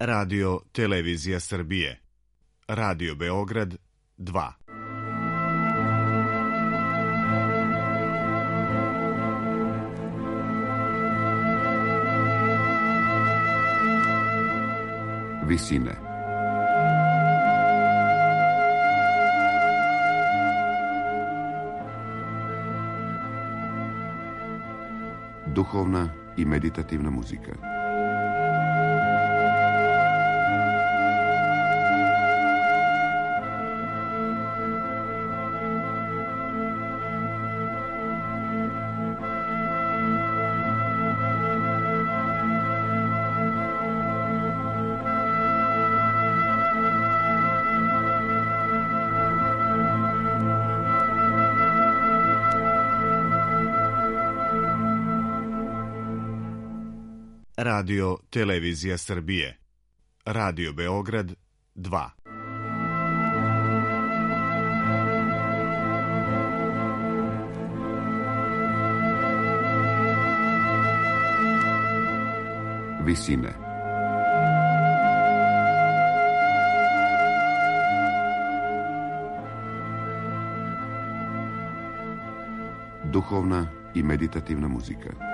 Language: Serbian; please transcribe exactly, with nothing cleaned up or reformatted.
Radio Televizija Srbije. Radio Beograd dva. Visine. Duhovna i meditativna muzika. Radio Televizija Srbije. Radio Beograd dva. Visine. Duhovna i meditativna muzika.